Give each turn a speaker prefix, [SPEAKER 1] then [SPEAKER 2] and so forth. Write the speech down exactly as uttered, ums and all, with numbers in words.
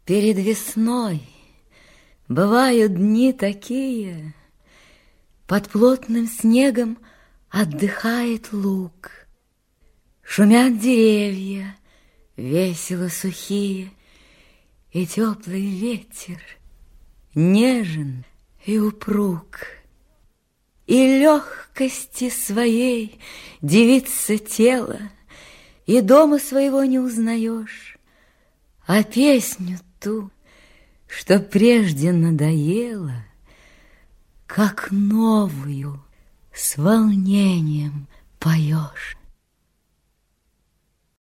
[SPEAKER 1] Перед весной бывают дни такие, под плотным снегом отдыхает луг. Шумят деревья, весело сухие, и теплый ветер нежен и упруг. И легкости своей дивится тело, и дома своего не узнаешь, а песню ту, что прежде надоела, как новую с волнением поешь.